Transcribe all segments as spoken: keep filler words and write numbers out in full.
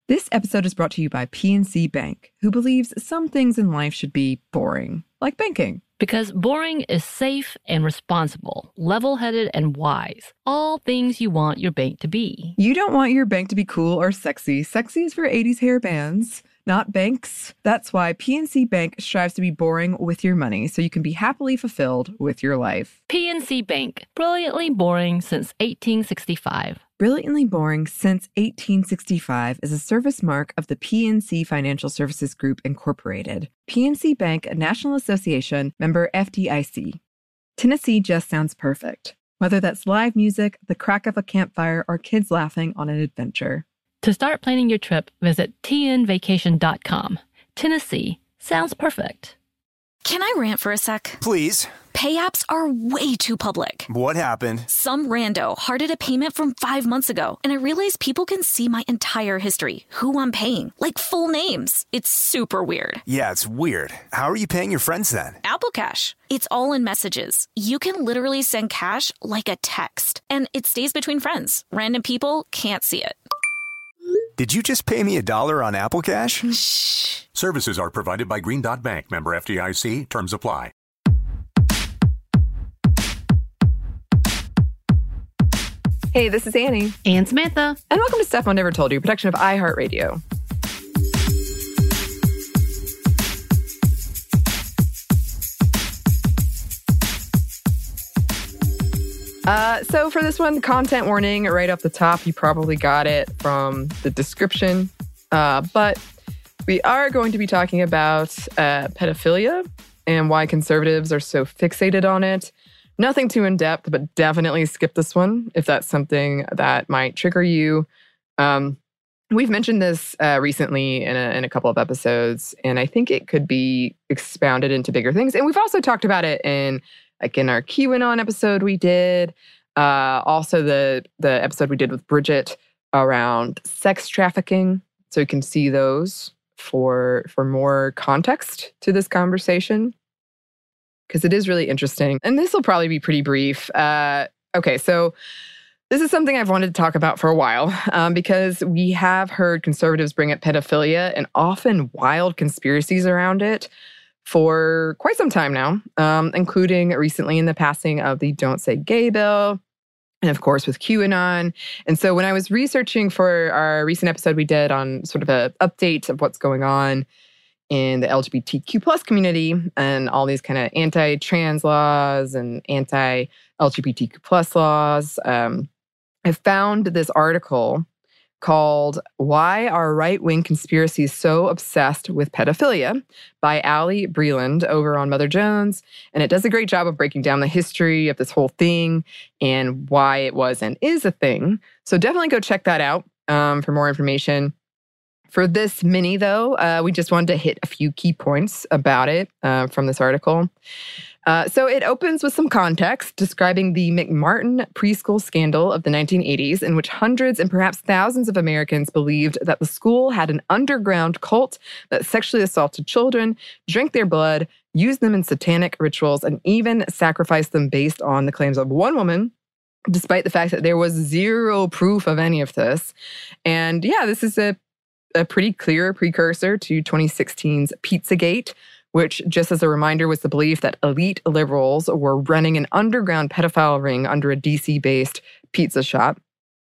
This episode is brought to you by P N C Bank, who believes some things in life should be boring, like banking. Because boring is safe and responsible, level-headed and wise. All things you want your bank to be. You don't want your bank to be cool or sexy. Sexy is for eighties hair bands, not banks. That's why P N C Bank strives to be boring with your money so you can be happily fulfilled with your life. P N C Bank, brilliantly boring since eighteen sixty-five. Brilliantly Boring Since eighteen sixty-five is a service mark of the P N C Financial Services Group, Incorporated. P N C Bank, a National Association, member F D I C. Tennessee just sounds perfect, whether that's live music, the crack of a campfire, or kids laughing on an adventure. To start planning your trip, visit T N vacation dot com. Tennessee sounds perfect. Can I rant for a sec? Please. Pay apps are way too public. What happened? Some rando hearted a payment from five months ago, and I realized people can see my entire history, who I'm paying, like full names. It's super weird. Yeah, it's weird. How are you paying your friends then? Apple Cash. It's all in messages. You can literally send cash like a text, and it stays between friends. Random people can't see it. Did you just pay me a dollar on Apple Cash? Shh. Services are provided by Green Dot Bank, member F D I C. Terms apply. Hey, this is Annie. And Samantha. And welcome to Stuff Mom Never Told You, production of iHeartRadio. Uh, so for this one, content warning right off the top. You probably got it from the description. Uh, but we are going to be talking about uh, pedophilia and why conservatives are so fixated on it. Nothing too in-depth, but definitely skip this one if that's something that might trigger you. Um, we've mentioned this uh, recently in a, in a couple of episodes, and I think it could be expounded into bigger things. And we've also talked about it in like in our QAnon episode we did. Uh, also the the episode we did with Bridget around sex trafficking. So you can see those for for more context to this conversation, because it is really interesting. And this will probably be pretty brief. Uh, okay, so this is something I've wanted to talk about for a while um, because we have heard conservatives bring up pedophilia and often wild conspiracies around it for quite some time now, um, including recently in the passing of the Don't Say Gay bill, and of course with QAnon. And so when I was researching for our recent episode we did on sort of an update of what's going on in the L G B T Q plus community and all these kind of anti-trans laws and anti-L G B T Q plus laws, um, I found this article called Why Are Right-Wing Conspiracies So Obsessed with Pedophilia by Allie Breland over on Mother Jones. And it does a great job of breaking down the history of this whole thing and why it was and is a thing. So definitely go check that out um, for more information. For this mini, though, uh, we just wanted to hit a few key points about it uh, from this article. Uh, so it opens with some context describing the McMartin preschool scandal of the nineteen eighties, in which hundreds and perhaps thousands of Americans believed that the school had an underground cult that sexually assaulted children, drank their blood, used them in satanic rituals, and even sacrificed them based on the claims of one woman, despite the fact that there was zero proof of any of this. And yeah, this is a, a pretty clear precursor to twenty sixteen's Pizzagate, which, just as a reminder, was the belief that elite liberals were running an underground pedophile ring under a D C-based pizza shop.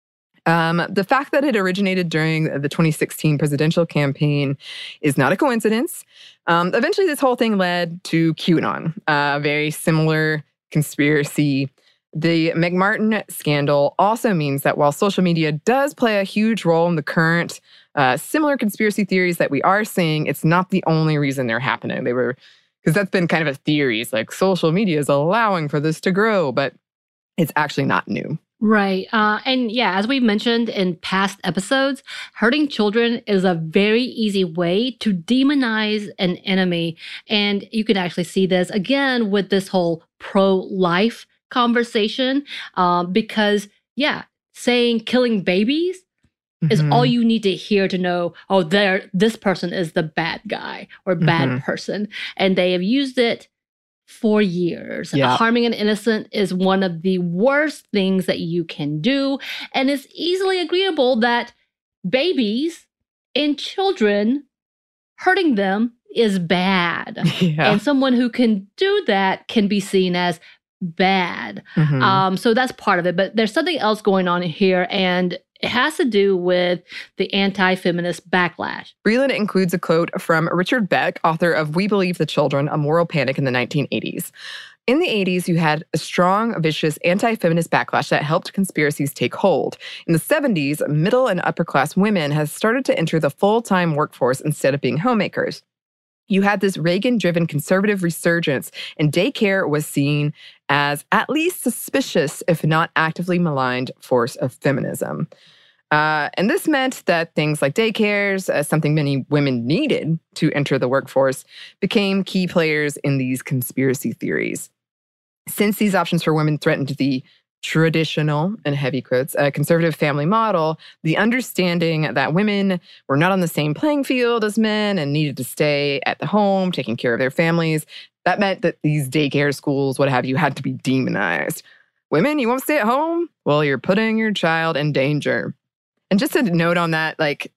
Um, the fact that it originated during the twenty sixteen presidential campaign is not a coincidence. Um, eventually, this whole thing led to QAnon, a very similar conspiracy. The McMartin scandal also means that while social media does play a huge role in the current uh, similar conspiracy theories that we are seeing, it's not the only reason they're happening. They were, because that's been kind of a theory. It's like social media is allowing for this to grow, but it's actually not new. Right. Uh, and yeah, as we've mentioned in past episodes, hurting children is a very easy way to demonize an enemy. And you can actually see this again with this whole pro-life conversation, uh, because, yeah, saying killing babies mm-hmm. is all you need to hear to know, oh, there, this person is the bad guy or bad mm-hmm. person. And they have used it for years. Yeah. Harming an innocent is one of the worst things that you can do. And it's easily agreeable that babies in children, hurting them is bad. Yeah. And someone who can do that can be seen as bad. Mhm. Um, so that's part of it. But there's something else going on here, and it has to do with the anti-feminist backlash. Breland includes a quote from Richard Beck, author of We Believe the Children, A Moral Panic in the nineteen eighties. In the eighties, you had a strong, vicious anti-feminist backlash that helped conspiracies take hold. In the seventies, middle and upper-class women have started to enter the full-time workforce instead of being homemakers. You had this Reagan-driven conservative resurgence, and daycare was seen as at least suspicious, if not actively maligned, force of feminism. Uh, and this meant that things like daycares, uh, something many women needed to enter the workforce, became key players in these conspiracy theories. Since these options for women threatened the traditional, in heavy quotes, uh, conservative family model, the understanding that women were not on the same playing field as men and needed to stay at the home, taking care of their families, that meant that these daycare schools, what have you, had to be demonized. Women, you won't stay at home? Well, you're putting your child in danger. And just a note on that, like,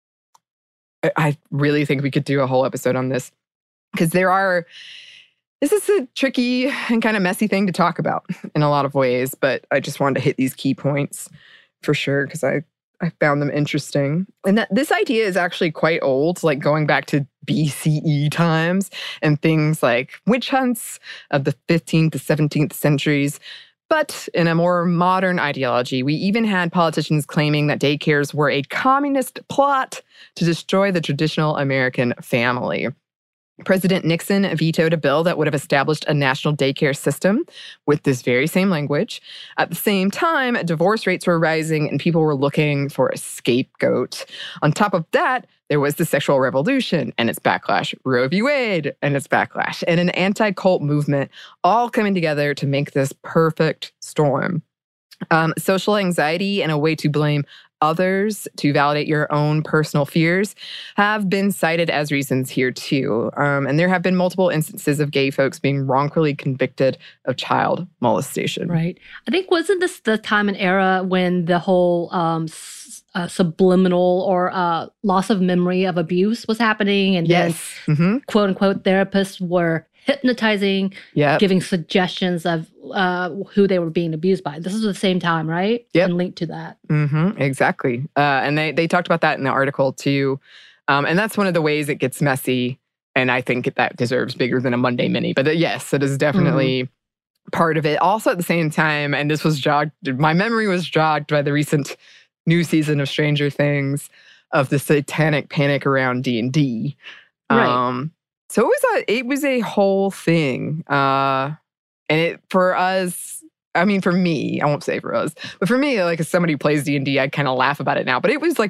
I really think we could do a whole episode on this because there are, this is a tricky and kind of messy thing to talk about in a lot of ways, but I just wanted to hit these key points for sure because I, I found them interesting. And that this idea is actually quite old, like going back to B C E times and things like witch hunts of the fifteenth to seventeenth centuries. But in a more modern ideology, we even had politicians claiming that daycares were a communist plot to destroy the traditional American family. President Nixon vetoed a bill that would have established a national daycare system with this very same language. At the same time, divorce rates were rising and people were looking for a scapegoat. On top of that, there was the sexual revolution and its backlash, Roe v. Wade and its backlash, and an anti-cult movement all coming together to make this perfect storm. Um, social anxiety and a way to blame others to validate your own personal fears have been cited as reasons here too. Um, and there have been multiple instances of gay folks being wrongfully convicted of child molestation. Right. I think, wasn't this the time and era when the whole um, s- uh, subliminal or uh, loss of memory of abuse was happening? And Yes. then Mm-hmm. quote unquote therapists were hypnotizing, Yep. giving suggestions of uh, who they were being abused by. This is the same time, right? Yep. And linked to that. Mm-hmm. Exactly. Uh, and they, they talked about that in the article too. Um, and that's one of the ways it gets messy. And I think that deserves bigger than a Monday Mini. But uh, yes, it is definitely mm-hmm. part of it. Also at the same time, and this was jogged, my memory was jogged by the recent new season of Stranger Things of the satanic panic around D and D. Right. Um, so it was a it was a whole thing. Uh, and it for us, I mean, for me, I won't say for us, but for me, like as somebody who plays D and D, I kind of laugh about it now. But it was like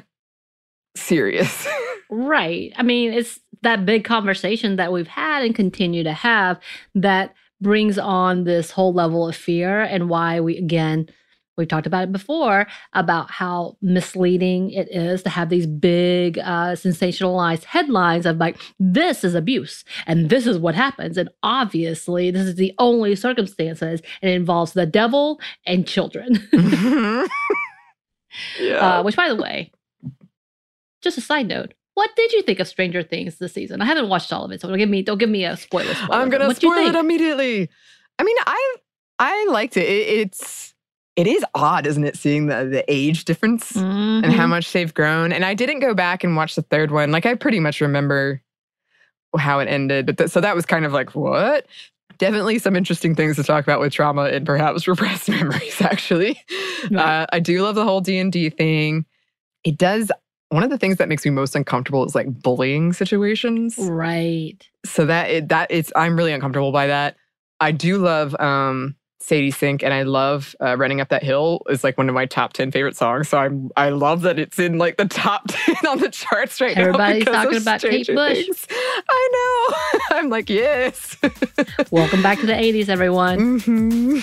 serious. Right. I mean, it's that big conversation that we've had and continue to have that brings on this whole level of fear, and why we, again, we've talked about it before, about how misleading it is to have these big uh, sensationalized headlines of like, this is abuse and this is what happens. And obviously, this is the only circumstances, and it involves the devil and children. Yeah. Uh, which, by the way, just a side note, what did you think of Stranger Things this season? I haven't watched all of it, so don't give me don't give me a spoiler. spoiler. I'm gonna What do you spoil it think? immediately. I mean, I I liked it. it. It's it is odd, isn't it, seeing the the age difference and how Mhm. much they've grown. And I didn't go back and watch the third one. Like I pretty much remember how it ended, but th- so that was kind of like what. Definitely some interesting things to talk about with trauma and perhaps repressed memories. Actually, Right. uh, I do love the whole D and D thing. It does. One of the things that makes me most uncomfortable is like bullying situations. Right. So that it, that it's I'm really uncomfortable by that. I do love um, Sadie Sink, and I love uh, Running Up That Hill is like one of my top ten favorite songs. So I'm I love that it's in like the top ten on the charts right Everybody's now. Everybody's talking about Kate Stranger Bush. Things. I know. I'm like yes. Welcome back to the eighties, everyone. hmm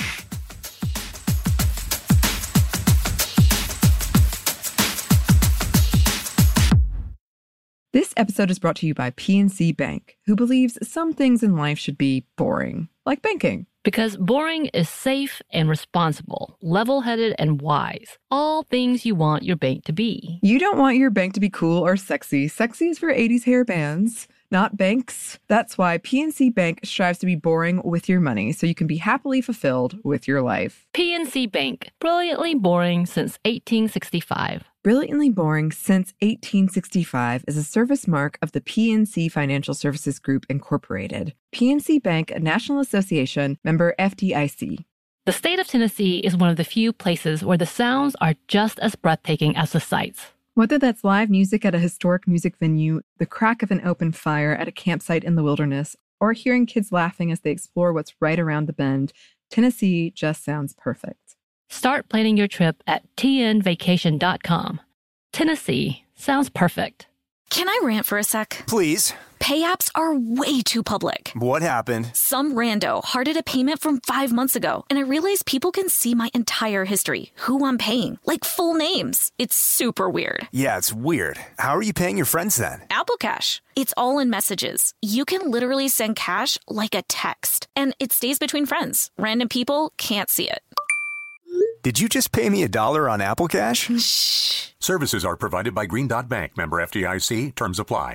This episode is brought to you by P N C Bank, who believes some things in life should be boring, like banking. Because boring is safe and responsible, level-headed and wise. All things you want your bank to be. You don't want your bank to be cool or sexy. Sexy is for eighties hair bands, not banks. That's why P N C Bank strives to be boring with your money so you can be happily fulfilled with your life. P N C Bank, brilliantly boring since eighteen sixty-five. Brilliantly Boring Since eighteen sixty-five is a service mark of the P N C Financial Services Group, Incorporated. P N C Bank, a National Association, member F D I C. The state of Tennessee is one of the few places where the sounds are just as breathtaking as the sights. Whether that's live music at a historic music venue, the crack of an open fire at a campsite in the wilderness, or hearing kids laughing as they explore what's right around the bend, Tennessee just sounds perfect. Start planning your trip at T N vacation dot com. Tennessee sounds perfect. Can I rant for a sec? Please. Pay apps are way too public. What happened? Some rando hearted a payment from five months ago, and I realized people can see my entire history, who I'm paying, like full names. It's super weird. Yeah, it's weird. How are you paying your friends then? Apple Cash. It's all in messages. You can literally send cash like a text, and it stays between friends. Random people can't see it. Did you just pay me a dollar on Apple Cash? Shh. Services are provided by Green Dot Bank. Member F D I C. Terms apply.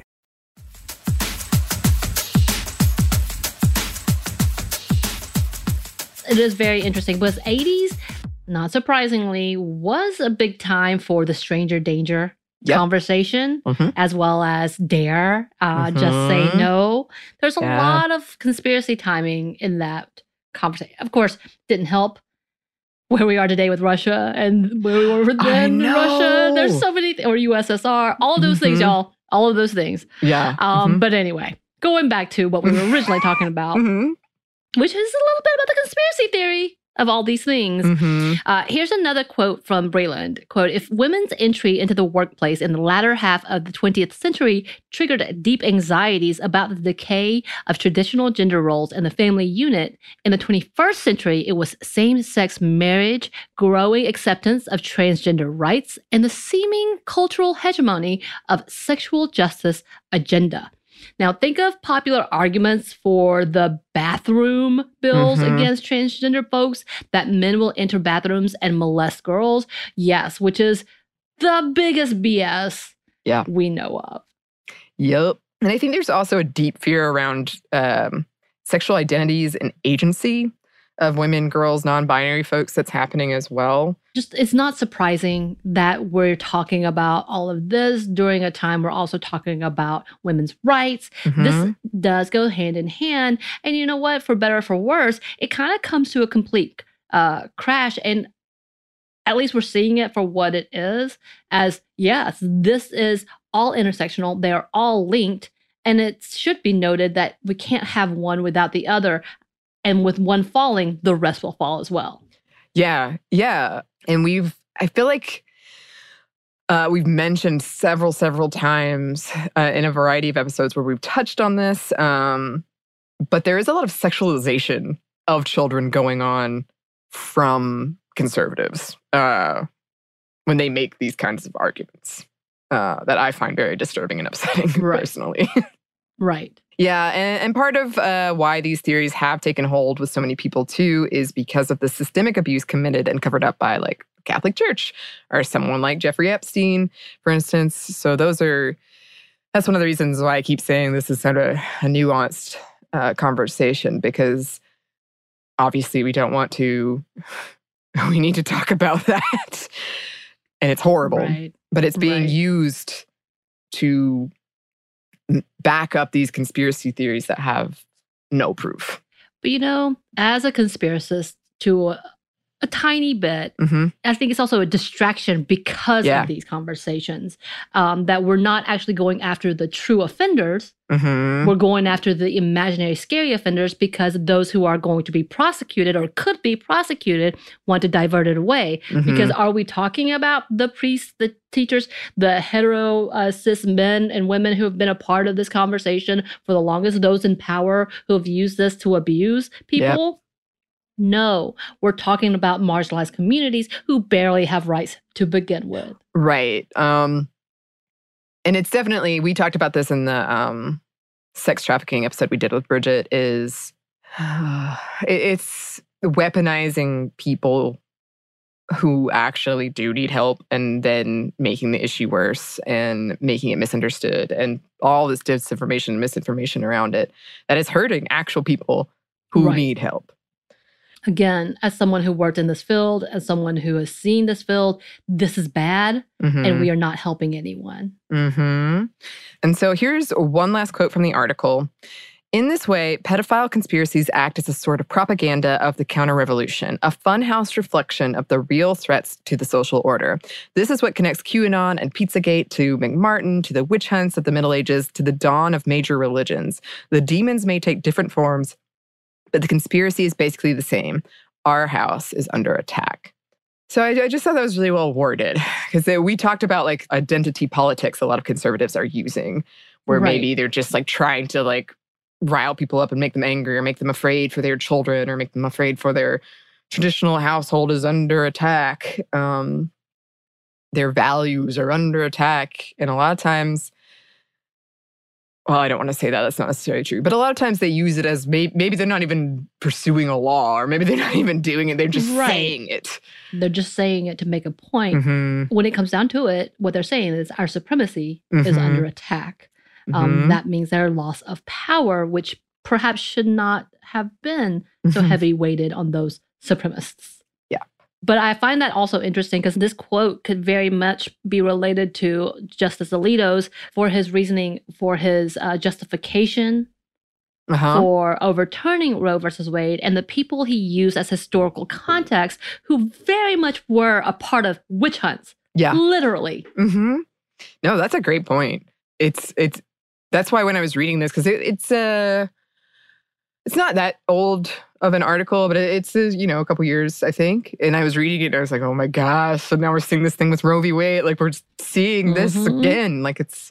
It is very interesting because eighties, not surprisingly, was a big time for the stranger danger Yep. conversation, Mhm. as well as dare, uh, just Mhm. say no. There's a Yeah. lot of conspiracy timing in that conversation. Of course, didn't help where we are today with Russia and where we were I then know. Russia. There's so many, th- or U S S R, all of those things, Mhm. y'all. All of those things. Yeah. Um, But anyway, going back to what we were originally talking about, Mhm. which is a little bit about the conspiracy theory of all these things. Mhm. Uh, here's another quote from Breland. Quote, if women's entry into the workplace in the latter half of the twentieth century triggered deep anxieties about the decay of traditional gender roles in the family unit, in the twenty-first century, it was same-sex marriage, growing acceptance of transgender rights, and the seeming cultural hegemony of sexual justice agenda. Now, think of popular arguments for the bathroom bills Mhm. against transgender folks, that men will enter bathrooms and molest girls. Yes, which is the biggest B S Yeah. we know of. Yep. And I think there's also a deep fear around um, sexual identities and agency of women, girls, non-binary folks that's happening as well. Just, it's not surprising that we're talking about all of this during a time we're also talking about women's rights. Mhm. This does go hand in hand. And you know what? For better or for worse, it kind of comes to a complete uh, crash. And at least we're seeing it for what it is, as yes, this is all intersectional. They're all linked. And it should be noted that we can't have one without the other. And with one falling, the rest will fall as well. Yeah, yeah. And we've, I feel like uh, we've mentioned several, several times uh, in a variety of episodes where we've touched on this. Um, but there is a lot of sexualization of children going on from conservatives uh, when they make these kinds of arguments uh, that I find very disturbing and upsetting Right. personally. Right. Yeah, and, and part of uh, why these theories have taken hold with so many people too is because of the systemic abuse committed and covered up by like Catholic Church or someone like Jeffrey Epstein, for instance. So those are, that's one of the reasons why I keep saying this is sort of a nuanced uh, conversation, because obviously we don't want to, we need to talk about that. And it's horrible, Right. but it's being Right. used to back up these conspiracy theories that have no proof. But you know, as a conspiracist to a, a tiny bit, Mm-hmm. I think it's also a distraction because Yeah. of these conversations, um, that we're not actually going after the true offenders. Mm-hmm. We're going after the imaginary scary offenders because those who are going to be prosecuted or could be prosecuted want to divert it away. Mm-hmm. Because are we talking about the priests, the teachers, the hetero uh, cis men and women who have been a part of this conversation for the longest, those in power who have used this to abuse people? No, we're talking about marginalized communities who barely have rights to begin with. Right. Um, and it's definitely, we talked about this in the um, sex trafficking episode we did with Bridget, is it's weaponizing people who actually do need help and then making the issue worse and making it misunderstood and all this disinformation, misinformation around it that is hurting actual people who Right. need help. Again, as someone who worked in this field, as someone who has seen this field, this is bad Mm-hmm. and we are not helping anyone. Mm-hmm. And so here's one last quote from the article. In this way, pedophile conspiracies act as a sort of propaganda of the counter-revolution, a funhouse reflection of the real threats to the social order. This is what connects QAnon and Pizzagate to McMartin, to the witch hunts of the Middle Ages, to the dawn of major religions. The demons may take different forms, but the conspiracy is basically the same. Our house is under attack. So I, I just thought that was really well worded, because we talked about like identity politics a lot of conservatives are using, where Right. maybe they're just like trying to like rile people up and make them angry or make them afraid for their children or make them afraid for their traditional household is under attack. Um, their values are under attack. And a lot of times, well, I don't want to say that. That's not necessarily true. But a lot of times they use it as may- maybe they're not even pursuing a law, or maybe they're not even doing it. They're just Right. saying it. They're just saying it to make a point. Mm-hmm. When it comes down to it, what they're saying is our supremacy is Mhm. under attack. Um, Mhm. That means their loss of power, which perhaps should not have been so Mhm. heavy weighted on those supremacists. Yeah. But I find that also interesting because this quote could very much be related to Justice Alito's for his reasoning, for his uh, justification Uh-huh. for overturning Roe versus Wade, and the people he used as historical context who very much were a part of witch hunts. Yeah. Literally. Mm-hmm. No, that's a great point. It's it's that's why when I was reading this, because it, it's uh it's not that old of an article, but it, it's uh, you know a couple years I think. And I was reading it, and I was like, oh my gosh! So now we're seeing this thing with Roe v. Wade. Like we're seeing this Mhm. again. Like it's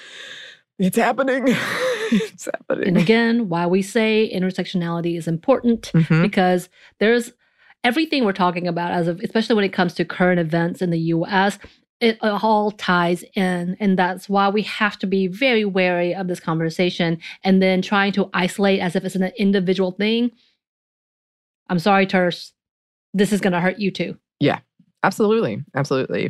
it's happening. It's happening. And again, why we say intersectionality is important, Mhm. because there's everything we're talking about, as of, especially when it comes to current events in the U S, it all ties in. And that's why we have to be very wary of this conversation and then trying to isolate as if it's an individual thing. I'm sorry, Terse. This is going to hurt you too. Absolutely. Absolutely.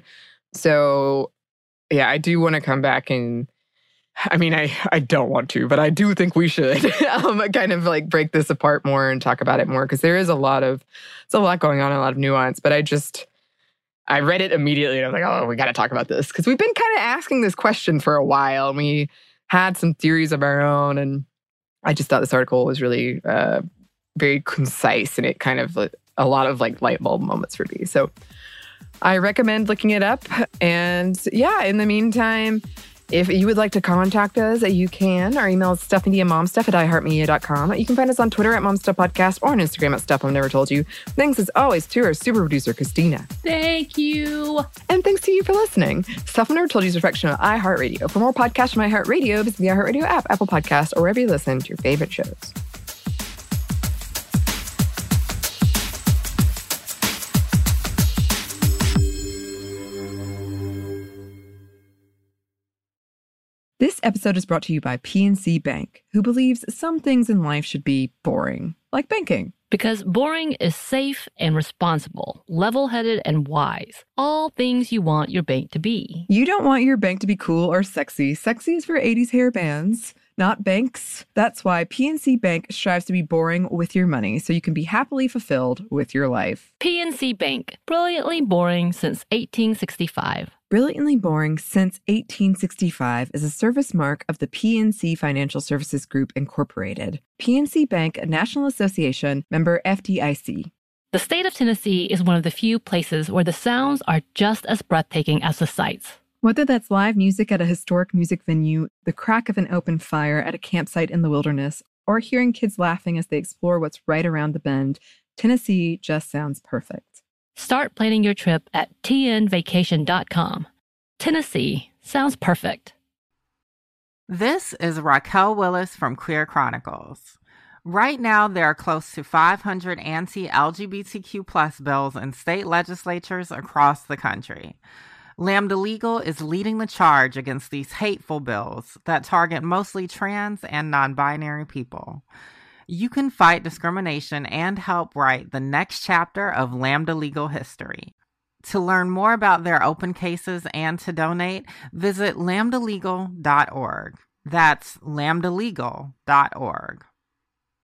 So, yeah, I do want to come back and, I mean, I, I don't want to, but I do think we should um, kind of like break this apart more and talk about it more, because there is a lot of, it's a lot going on, a lot of nuance, but I just, I read it immediately and I was like, oh, we got to talk about this, because we've been kind of asking this question for a while and we had some theories of our own, and I just thought this article was really uh, very concise, and it kind of a lot of like light bulb moments for me. So I recommend looking it up. And yeah, in the meantime, if you would like to contact us, you can. Our email is stuffmediamomstuff at iheartmedia dot com. You can find us on Twitter at momstuffpodcast or on Instagram at Stuff I've Never Told You. Thanks as always to our super producer, Christina. Thank you. And thanks to you for listening. Stuff I've Never Told You is a reflection of iHeartRadio. For more podcasts from iHeartRadio, visit the iHeartRadio app, Apple Podcasts, or wherever you listen to your favorite shows. This episode is brought to you by P N C Bank, who believes some things in life should be boring, like banking. Because boring is safe and responsible, level-headed and wise. All things you want your bank to be. You don't want your bank to be cool or sexy. Sexy is for eighties hair bands, not banks. That's why P N C Bank strives to be boring with your money, so you can be happily fulfilled with your life. P N C Bank, brilliantly boring since eighteen sixty-five. Brilliantly Boring Since eighteen sixty-five is a service mark of the P N C Financial Services Group, Incorporated. P N C Bank, a National Association, member F D I C. The state of Tennessee is one of the few places where the sounds are just as breathtaking as the sights. Whether that's live music at a historic music venue, the crack of an open fire at a campsite in the wilderness, or hearing kids laughing as they explore what's right around the bend, Tennessee just sounds perfect. Start planning your trip at T N vacation dot com. Tennessee sounds perfect. This is Raquel Willis from Queer Chronicles. Right now, there are close to five hundred anti-L G B T Q plus bills in state legislatures across the country. Lambda Legal is leading the charge against these hateful bills that target mostly trans and non-binary people. You can fight discrimination and help write the next chapter of Lambda legal history. To learn more about their open cases and to donate, visit lambda legal dot org. That's lambda legal dot org.